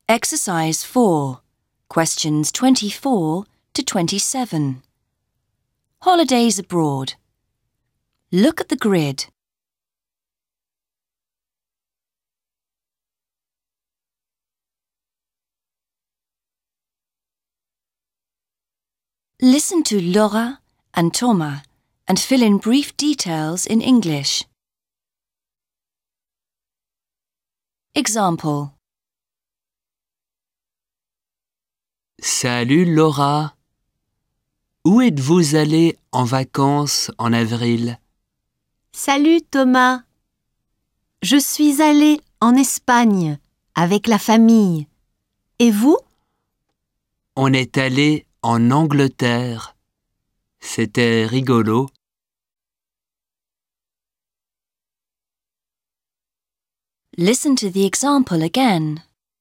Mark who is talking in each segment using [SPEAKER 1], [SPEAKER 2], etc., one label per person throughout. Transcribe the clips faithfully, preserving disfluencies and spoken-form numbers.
[SPEAKER 1] Exercise four, questions twenty-four to twenty-seven. Holidays abroad. Look at the grid. Listen to Laura and Thomas and fill in brief details in English. Example.
[SPEAKER 2] Salut Laura. Où êtes-vous allé en vacances en avril?
[SPEAKER 3] Salut Thomas. Je suis allée en Espagne avec la famille. Et vous?
[SPEAKER 2] On est allé en Angleterre. C'était rigolo.
[SPEAKER 1] Listen to the example again.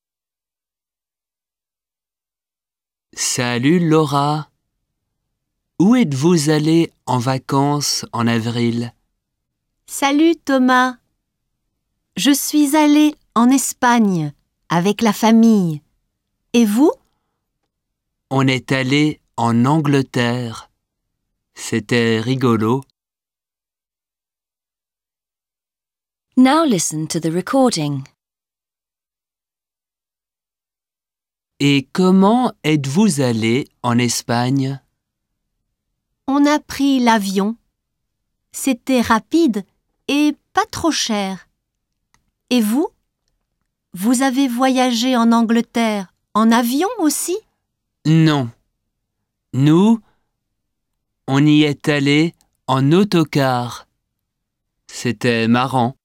[SPEAKER 2] Salut Laura. Où êtes-vous allé en vacances en avril?
[SPEAKER 3] Salut Thomas. Je suis allée en Espagne avec la famille. Et vous?
[SPEAKER 2] On est allé en Angleterre. C'était rigolo.
[SPEAKER 1] Now listen to the recording.
[SPEAKER 2] Et comment êtes-vous allé en Espagne?
[SPEAKER 3] On a pris l'avion. C'était rapide et pas trop cher. Et vous? Vous avez voyagé en Angleterre en avion aussi?
[SPEAKER 2] Non. Nous, on y est allé en autocar. C'était marrant.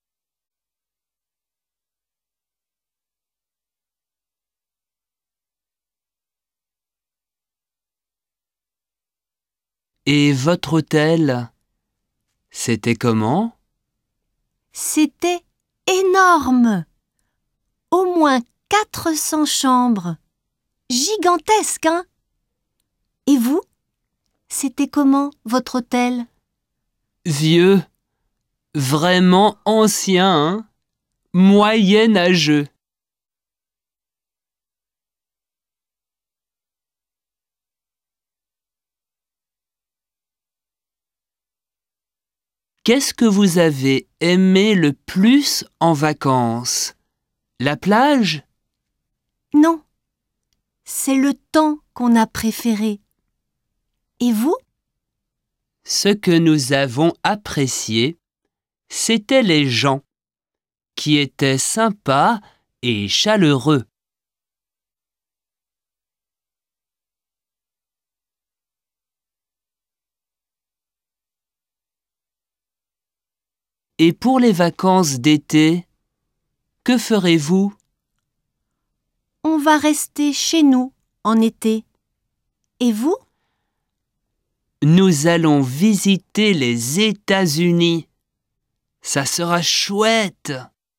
[SPEAKER 2] Et votre hôtel, c'était comment?
[SPEAKER 3] C'était énorme. Au moins quatre cents chambres. Gigantesque, hein? Et vous? C'était comment, votre hôtel?
[SPEAKER 2] Vieux, vraiment ancien, hein? Moyenâgeux. Qu'est-ce que vous avez aimé le plus en vacances? La plage?
[SPEAKER 3] Non, c'est le temps qu'on a préféré. Et vous?
[SPEAKER 2] Ce que nous avons apprécié, c'étaient les gens, qui étaient sympas et chaleureux. Et pour les vacances d'été, que ferez-vous?
[SPEAKER 3] On va rester chez nous en été. Et vous?
[SPEAKER 2] Nous allons visiter les États-Unis. Ça sera chouette!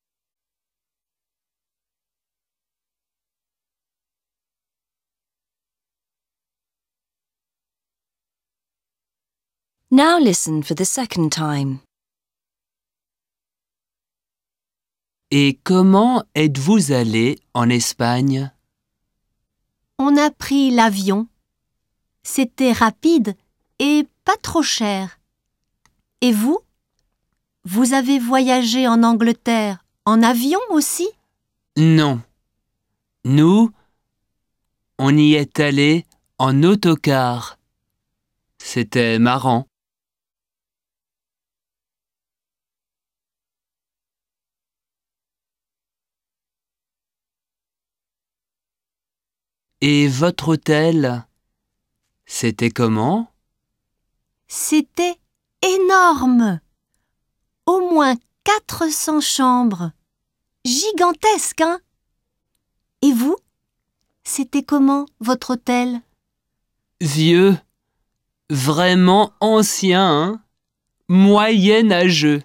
[SPEAKER 1] Now listen for the second time.
[SPEAKER 2] Et comment êtes-vous allé en Espagne?
[SPEAKER 3] On a pris l'avion. C'était rapide et pas trop cher. Et vous? Vous avez voyagé en Angleterre en avion aussi?
[SPEAKER 2] Non. Nous, on y est allé en autocar. C'était marrant. Et votre hôtel, c'était comment?
[SPEAKER 3] C'était énorme. Au moins quatre cents chambres. Gigantesque, hein? Et vous? C'était comment, votre hôtel?
[SPEAKER 2] Vieux, vraiment ancien, hein? Moyenâgeux.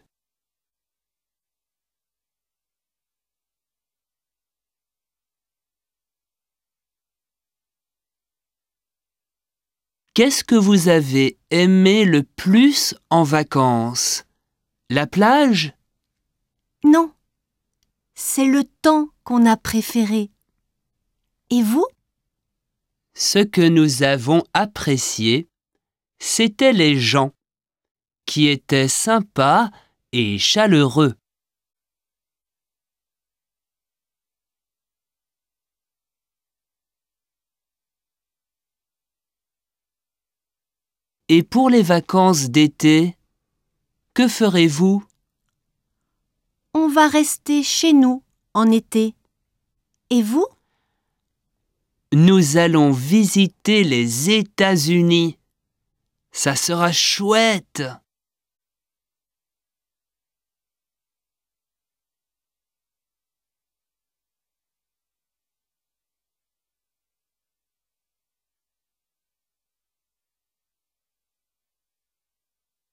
[SPEAKER 2] Qu'est-ce que vous avez aimé le plus en vacances? La plage?
[SPEAKER 3] Non, c'est le temps qu'on a préféré. Et vous?
[SPEAKER 2] Ce que nous avons apprécié, c'étaient les gens, qui étaient sympas et chaleureux. Et pour les vacances d'été, que ferez-vous?
[SPEAKER 3] On va rester chez nous en été. Et vous?
[SPEAKER 2] Nous allons visiter les États-Unis. Ça sera chouette!